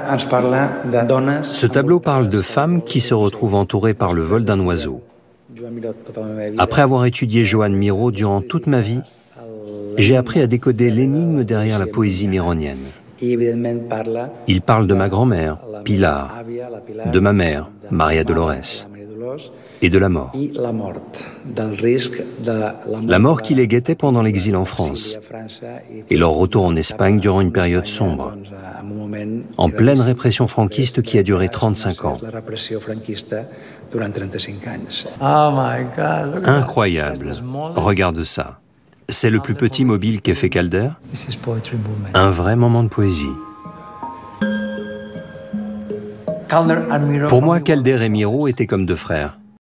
Ce tableau parle de femmes qui se retrouvent entourées par le vol d'un oiseau. Après avoir étudié Joan Miró durant toute ma vie, j'ai appris à décoder l'énigme derrière la poésie mironienne. Il parle de ma grand-mère, Pilar, de ma mère, Maria Dolores, et de la mort. La mort qui les guettait pendant l'exil en France et leur retour en Espagne durant une période sombre, en pleine répression franquiste qui a duré 35 ans. Incroyable, regarde ça. C'est le plus petit mobile qu'ait fait Calder. Un vrai moment de poésie. Pour moi, Calder et Miró étaient comme deux frères.